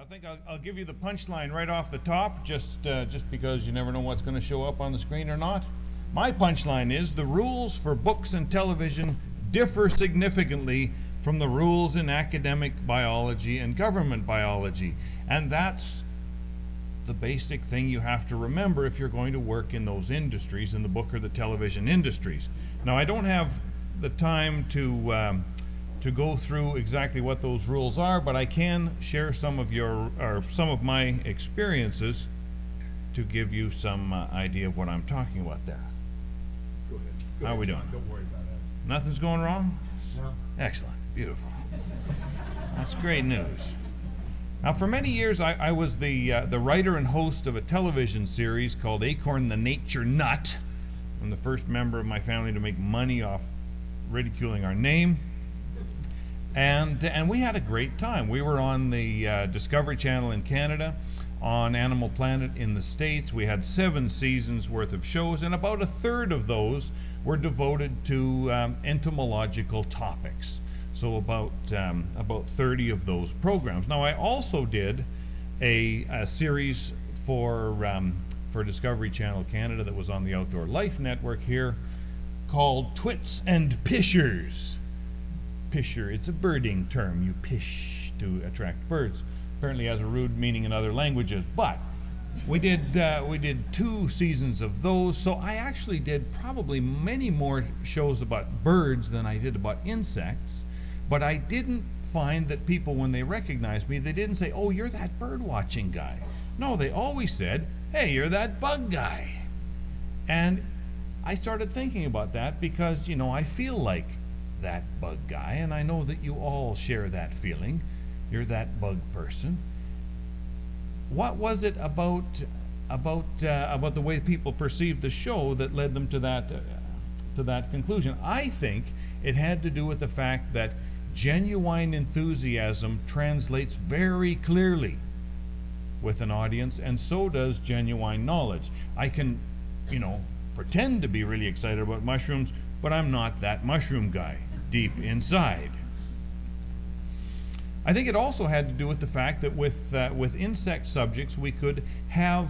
think I'll give you the punchline right off the top, just because you never know what's going to show up on the screen or not. My punchline is the rules for books and television differ significantly from the rules in academic biology and government biology, and that's the basic thing you have to remember if you're going to work in those industries, in the book or the television industries. Now, I don't have the time to go through exactly what those rules are, but I can share some of my experiences to give you some idea of what I'm talking about there. Go ahead. How are we doing? Don't worry about it. Nothing's going wrong? No. Excellent. Beautiful. That's great news. Now, for many years, I was the writer and host of a television series called Acorn the Nature Nut. I'm the first member of my family to make money off ridiculing our name. And we had a great time. We were on the Discovery Channel in Canada, on Animal Planet in the States. We had 7 seasons worth of shows, and about a third of those were devoted to entomological topics. So about 30 of those programs. Now, I also did a series for Discovery Channel Canada that was on the Outdoor Life Network here, called Twits and Pishers. Pisher, it's a birding term. You pish to attract birds. Apparently has a rude meaning in other languages. But we did 2 seasons of those. So I actually did probably many more shows about birds than I did about insects. But I didn't find that people, when they recognized me, they didn't say, "Oh, you're that bird watching guy." No, they always said, "Hey, you're that bug guy." And I started thinking about that because, you know, I feel like that bug guy, and I know that you all share that feeling. You're that bug person. What was it about the way people perceived the show that led them to that conclusion? I think it had to do with the fact that genuine enthusiasm translates very clearly with an audience, and so does genuine knowledge. I can, you know, pretend to be really excited about mushrooms, but I'm not that mushroom guy deep inside. I think it also had to do with the fact that with insect subjects we could have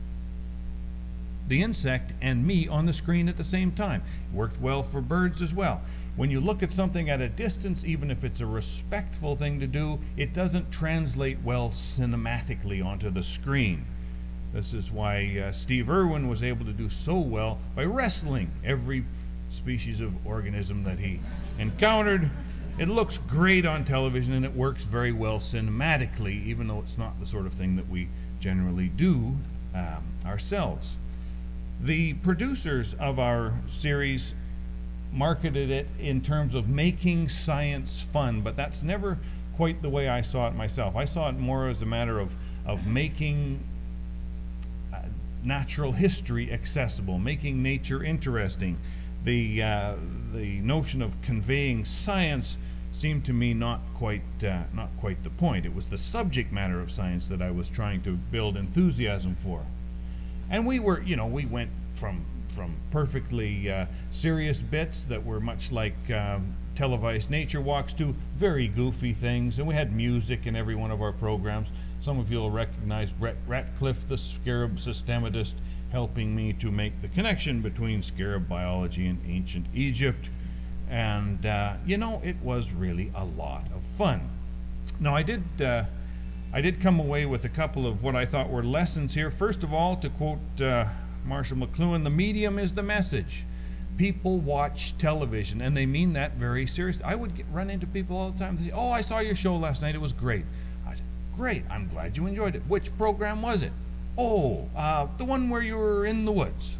the insect and me on the screen at the same time. It worked well for birds as well. When you look at something at a distance, even if it's a respectful thing to do, it doesn't translate well cinematically onto the screen. This is why Steve Irwin was able to do so well by wrestling every species of organism that he encountered. It looks great on television and it works very well cinematically, even though it's not the sort of thing that we generally do ourselves. The producers of our series marketed it in terms of making science fun, but that's never quite the way I saw it myself. I saw it more as a matter of making natural history accessible, making nature interesting. The notion of conveying science seemed to me not quite the point. It was the subject matter of science that I was trying to build enthusiasm for. And we went from perfectly serious bits that were much like televised nature walks to very goofy things, and we had music in every one of our programs. Some of you will recognize Brett Ratcliffe, the scarab systematist, helping me to make the connection between scarab biology and ancient Egypt. And it was really a lot of fun. Now, I did come away with a couple of what I thought were lessons here. First of all, to quote Marshall McLuhan, the medium is the message. People watch television, and they mean that very seriously. I would run into people all the time and say, "Oh, I saw your show last night. It was great." I said, "Great. I'm glad you enjoyed it. Which program was it?" "Oh, the one where you were in the woods."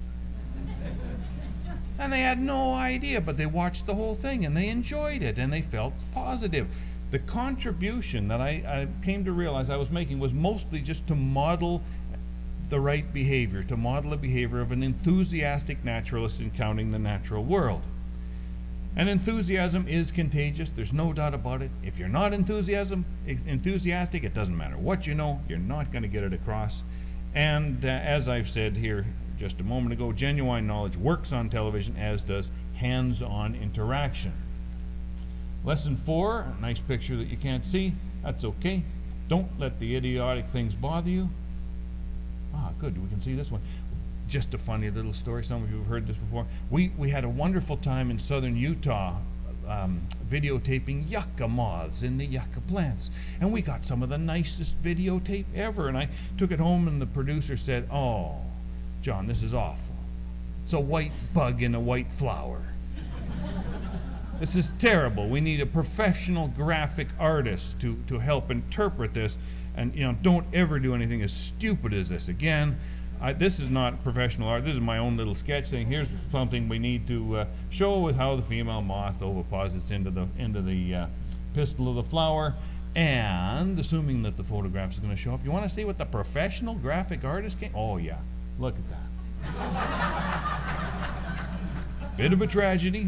And they had no idea, but they watched the whole thing, and they enjoyed it, and they felt positive. The contribution that I came to realize I was making was mostly just to model the right behavior, to model the behavior of an enthusiastic naturalist encountering the natural world. And enthusiasm is contagious. There's no doubt about it. If you're not enthusiastic, it doesn't matter what you know, you're not going to get it across. And as I've said here just a moment ago, genuine knowledge works on television, as does hands-on interaction. Lesson 4, a nice picture that you can't see, that's okay. Don't let the idiotic things bother you. Ah, good, we can see this one. Just a funny little story. Some of you have heard this before. We had a wonderful time in southern Utah videotaping yucca moths in the yucca plants. And we got some of the nicest videotape ever. And I took it home and the producer said, "Oh, John, this is awful. It's a white bug in a white flower. This is terrible. We need a professional graphic artist to help interpret this. And don't ever do anything as stupid as this again. This is not professional art. This is my own little sketch saying here's something we need to show with how the female moth oviposits into the pistil of the flower, and assuming that the photograph is going to show up. You want to see what the professional graphic artist came? Oh yeah, look at that. Bit of a tragedy.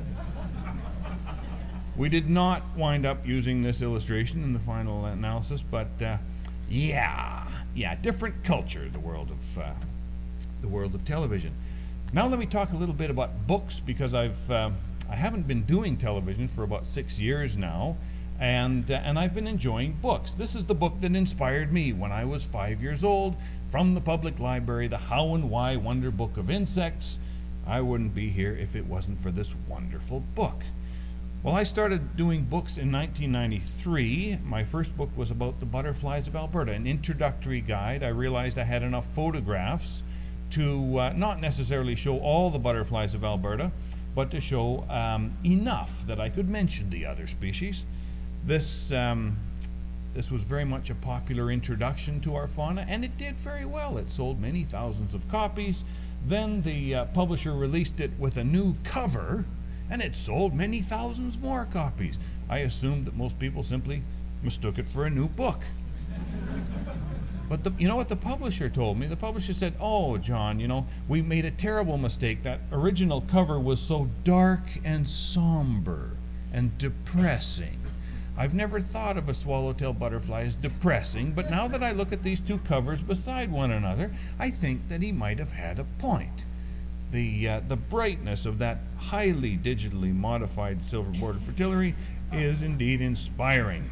We did not wind up using this illustration in the final analysis, but yeah, different culture, the world of television. Now let me talk a little bit about books, because I haven't been doing television for about 6 years now, and I've been enjoying books. This is the book that inspired me when I was 5 years old, from the public library, the How and Why Wonder Book of Insects. I wouldn't be here if it wasn't for this wonderful book. Well, I started doing books in 1993. My first book was about the butterflies of Alberta, an introductory guide. I realized I had enough photographs to not necessarily show all the butterflies of Alberta, but to show enough that I could mention the other species. This was very much a popular introduction to our fauna, and it did very well. It sold many thousands of copies. Then the publisher released it with a new cover, and it sold many thousands more copies. I assumed that most people simply mistook it for a new book. But you know what the publisher told me? The publisher said, "Oh, John, we made a terrible mistake. That original cover was so dark and somber and depressing. I've never thought of a swallowtail butterfly as depressing, but now that I look at these two covers beside one another, I think that he might have had a point. The brightness of that highly digitally modified silver-bordered fritillary is indeed inspiring."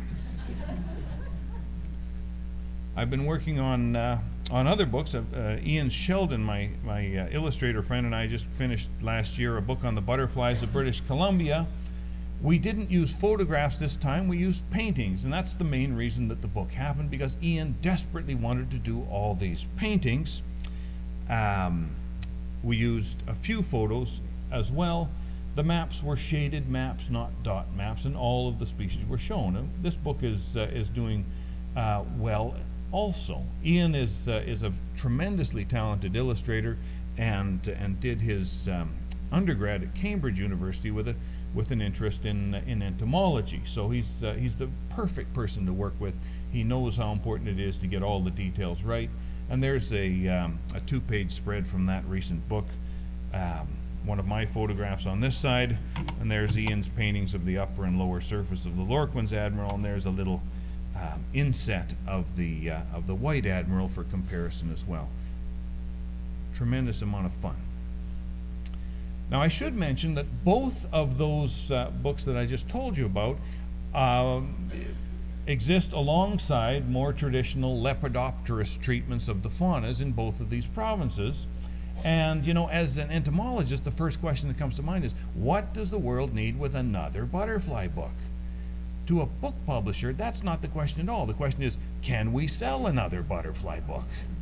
I've been working on other books. Ian Sheldon, my illustrator friend, and I just finished last year a book on the butterflies of British Columbia. We didn't use photographs this time, we used paintings, and that's the main reason that the book happened, because Ian desperately wanted to do all these paintings. We used a few photos as well. The maps were shaded maps, not dot maps, and all of the species were shown. And this book is doing well also. Ian is a tremendously talented illustrator, and did his undergrad at Cambridge University with an interest in entomology. So he's the perfect person to work with. He knows how important it is to get all the details right. And there's a 2-page spread from that recent book. One of my photographs on this side, and there's Ian's paintings of the upper and lower surface of the Lorquin's Admiral, and there's a little inset of the White Admiral for comparison as well. Tremendous amount of fun. Now I should mention that both of those books that I just told you about exist alongside more traditional Lepidopterus treatments of the faunas in both of these provinces. And as an entomologist, the first question that comes to mind is, what does the world need with another butterfly book? To a book publisher, that's not the question at all. The question is, can we sell another butterfly book?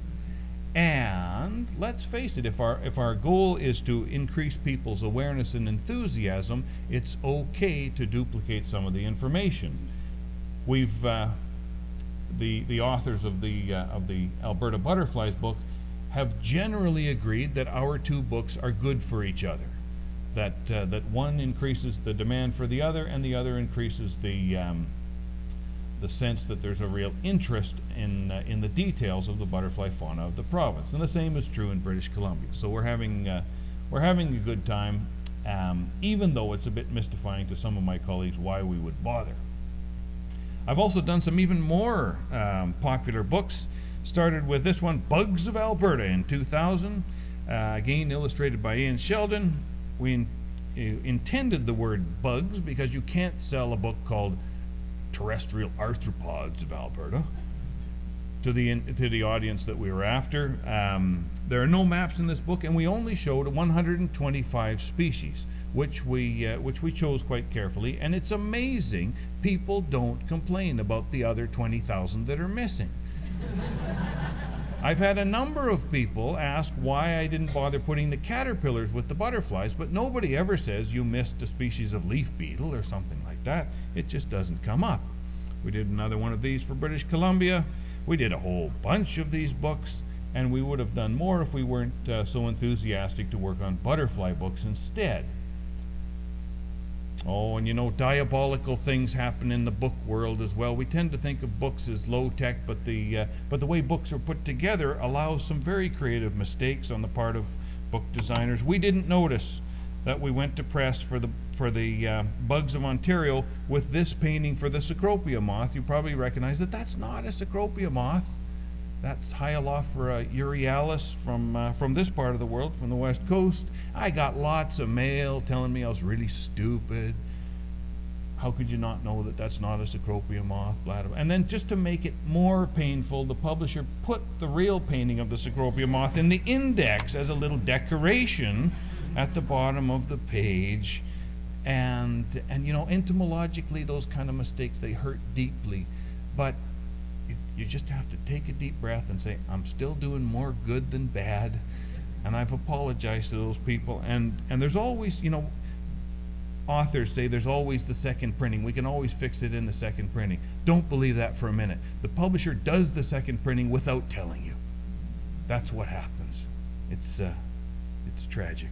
And let's face it, if our goal is to increase people's awareness and enthusiasm, it's okay to duplicate some of the information. We've the authors of the Alberta Butterflies book have generally agreed that our two books are good for each other. That one increases the demand for the other, and the other increases the sense that there's a real interest in the details of the butterfly fauna of the province. And the same is true in British Columbia. So we're having a good time, even though it's a bit mystifying to some of my colleagues why we would bother. I've also done some even more popular books. Started with this one, Bugs of Alberta, in 2000. Again, illustrated by Ian Sheldon. We intended the word bugs because you can't sell a book called terrestrial arthropods of Alberta, to the audience that we were after. There are no maps in this book, and we only showed 125 species, which we chose quite carefully. And it's amazing people don't complain about the other 20,000 that are missing. I've had a number of people ask why I didn't bother putting the caterpillars with the butterflies, but nobody ever says you missed a species of leaf beetle or something like that. It just doesn't come up. We did another one of these for British Columbia. We did a whole bunch of these books, and we would have done more if we weren't so enthusiastic to work on butterfly books instead. Oh, and you know, diabolical things happen in the book world as well. We tend to think of books as low-tech, but the way books are put together allows some very creative mistakes on the part of book designers. We didn't notice that we went to press for the Bugs of Ontario with this painting for the Cecropia moth. You probably recognize that that's not a Cecropia moth. That's Hyalophora euryalus from this part of the world, from the West Coast. I got lots of mail telling me I was really stupid. How could you not know that that's not a Cecropia moth? Blah, blah. And then just to make it more painful, the publisher put the real painting of the Cecropia moth in the index as a little decoration at the bottom of the page. And you know, entomologically, those kind of mistakes, they hurt deeply. But you just have to take a deep breath and say, I'm still doing more good than bad, and I've apologized to those people. And there's always, you know, authors say there's always the second printing. We can always fix it in the second printing. Don't believe that for a minute. The publisher does the second printing without telling you. That's what happens. It's tragic.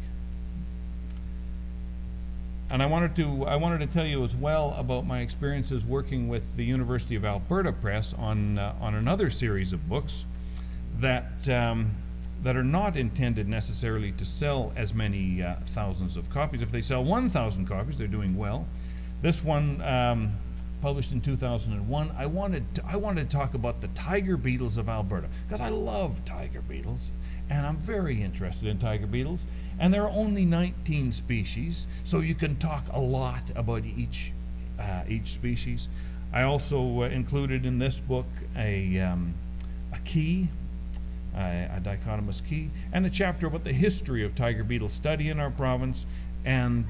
And I wanted to tell you as well about my experiences working with the University of Alberta Press on another series of books that are not intended necessarily to sell as many thousands of copies. If they sell 1,000 copies, they're doing well. This one, published in 2001, I wanted to talk about the tiger beetles of Alberta, because I love tiger beetles, and I'm very interested in tiger beetles. And there are only 19 species, so you can talk a lot about each species. I also included in this book a key, a dichotomous key, and a chapter about the history of tiger beetle study in our province. And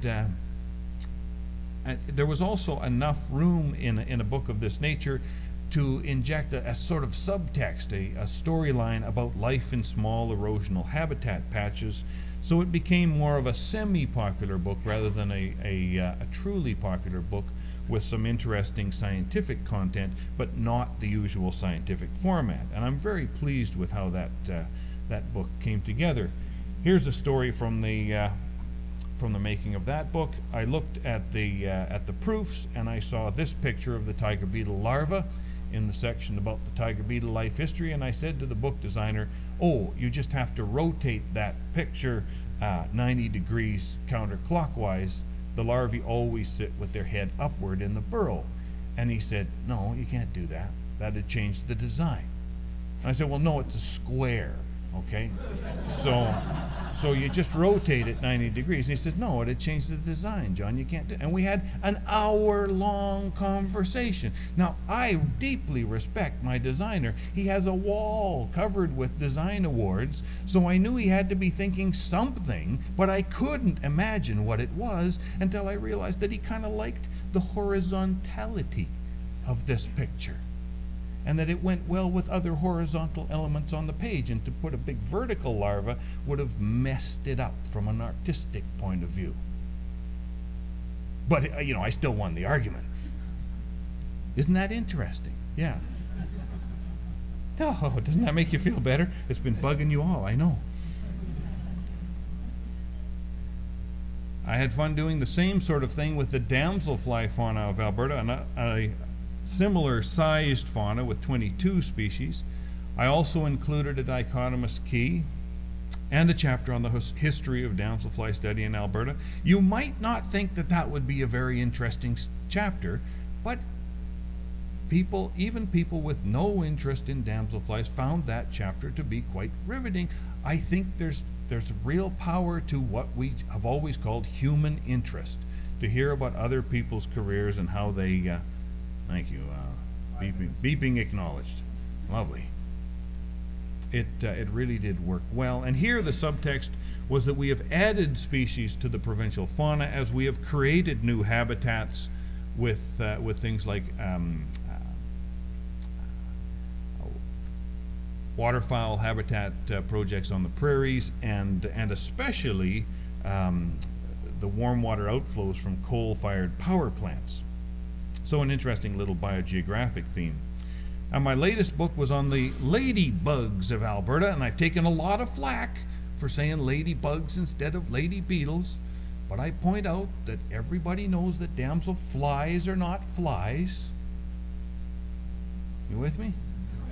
there was also enough room in a book of this nature to inject a sort of subtext, a storyline about life in small erosional habitat patches. So it became more of a semi-popular book rather than a truly popular book with some interesting scientific content, but not the usual scientific format. And I'm very pleased with how that book came together. Here's a story from the making of that book. I looked at the proofs, and I saw this picture of the tiger beetle larva in the section about the tiger beetle life history, and I said to the book designer, oh, you just have to rotate that picture 90 degrees counterclockwise. The larvae always sit with their head upward in the burrow. And he said, no, you can't do that. That'd change the design. And I said, well, no, it's a square, okay? So you just rotate it 90 degrees. And he said, no, it'd change the design, John. You can't do it. And we had an hour-long conversation. Now, I deeply respect my designer. He has a wall covered with design awards, so I knew he had to be thinking something, but I couldn't imagine what it was until I realized that he kind of liked the horizontality of this picture, and that it went well with other horizontal elements on the page, and to put a big vertical larva would have messed it up from an artistic point of view. But, you know, I still won the argument. Isn't that interesting? Yeah. Oh, doesn't that make you feel better? It's been bugging you all, I know. I had fun doing the same sort of thing with the damselfly fauna of Alberta, and a similar sized fauna with 22 species. I also included a dichotomous key and a chapter on the history of damselfly study in Alberta. You might not think that that would be a very interesting chapter, but even people with no interest in damselflies found that chapter to be quite riveting. I think there's real power to what we have always called human interest, to hear about other people's careers and how they Thank you. Beeping acknowledged. Lovely. It really did work well. And here the subtext was that we have added species to the provincial fauna as we have created new habitats with things like waterfowl habitat projects on the prairies, and especially the warm water outflows from coal-fired power plants. So an interesting little biogeographic theme. And my latest book was on the ladybugs of Alberta, and I've taken a lot of flack for saying ladybugs instead of lady beetles, but I point out that everybody knows that damsel flies are not flies. You with me?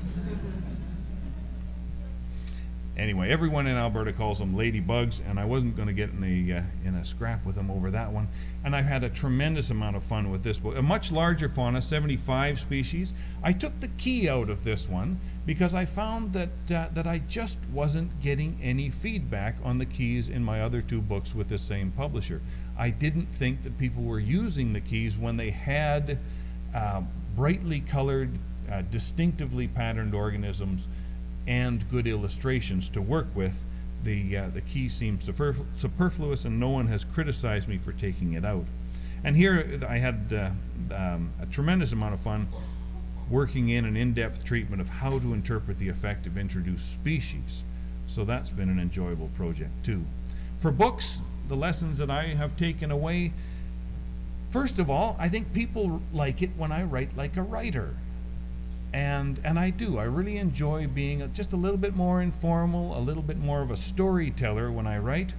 Anyway, everyone in Alberta calls them ladybugs, and I wasn't going to get in a scrap with them over that one. And I've had a tremendous amount of fun with this book. A much larger fauna, 75 species. I took the key out of this one because I found that I just wasn't getting any feedback on the keys in my other two books with the same publisher. I didn't think that people were using the keys when they had brightly colored, distinctively patterned organisms and good illustrations to work with. The key seems superfluous, and no one has criticized me for taking it out. And here I had a tremendous amount of fun working in an in-depth treatment of how to interpret the effect of introduced species. So that's been an enjoyable project too. For books, the lessons that I have taken away, first of all, I think people like it when I write like a writer. And I do. I really enjoy being just a little bit more informal, a little bit more of a storyteller when I write.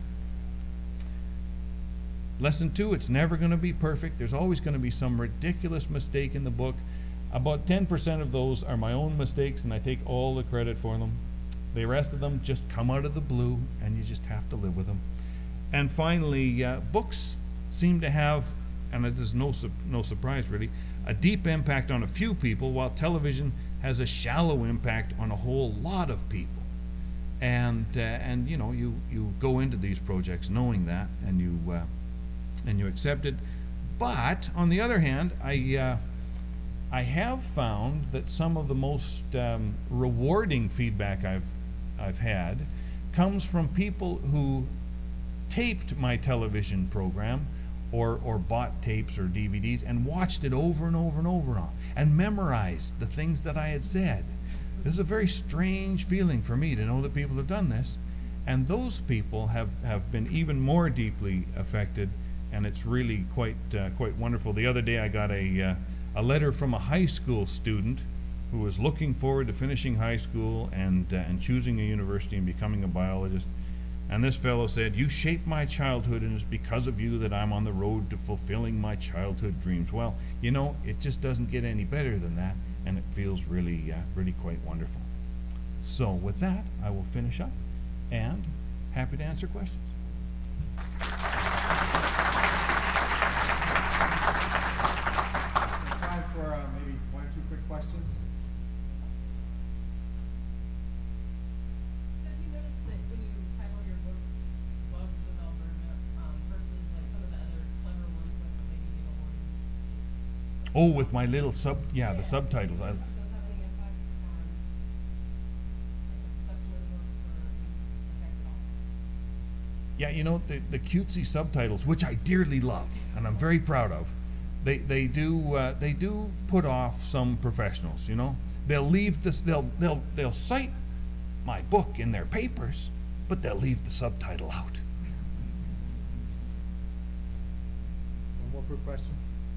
Lesson 2, it's never going to be perfect. There's always going to be some ridiculous mistake in the book. About 10% of those are my own mistakes, and I take all the credit for them. The rest of them just come out of the blue, and you just have to live with them. And finally, books seem to have, and it is no surprise really, a deep impact on a few people, while television has a shallow impact on a whole lot of people. And you know, you go into these projects knowing that, and you accept it. But on the other hand, I have found that some of the most rewarding feedback I've had comes from people who taped my television program, or bought tapes or DVDs and watched it over and over and over on, and memorized the things that I had said. This is a very strange feeling for me to know that people have done this, and those people have been even more deeply affected, and it's really quite wonderful. The other day I got a letter from a high school student who was looking forward to finishing high school and choosing a university and becoming a biologist. And this fellow said, "You shaped my childhood, and it's because of you that I'm on the road to fulfilling my childhood dreams." Well, you know, it just doesn't get any better than that, and it feels really quite wonderful. So with that, I will finish up, and happy to answer questions. Time for maybe one or two quick questions. Oh, with my little the subtitles. Yeah, you know, the cutesy subtitles, which I dearly love and I'm very proud of, they do put off some professionals. You know, they'll leave this, they'll cite my book in their papers, but they'll leave the subtitle out. One more quick question.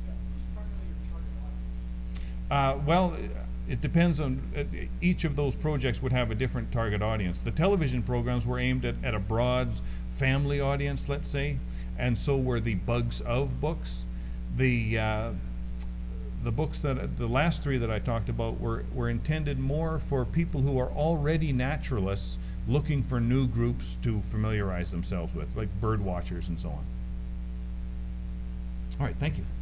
Well, it depends on each of those projects would have a different target audience. The television programs were aimed at a broad family audience, let's say, and so were the Bugs of books. The books the last three that I talked about were intended more for people who are already naturalists looking for new groups to familiarize themselves with, like bird watchers and so on. All right, thank you.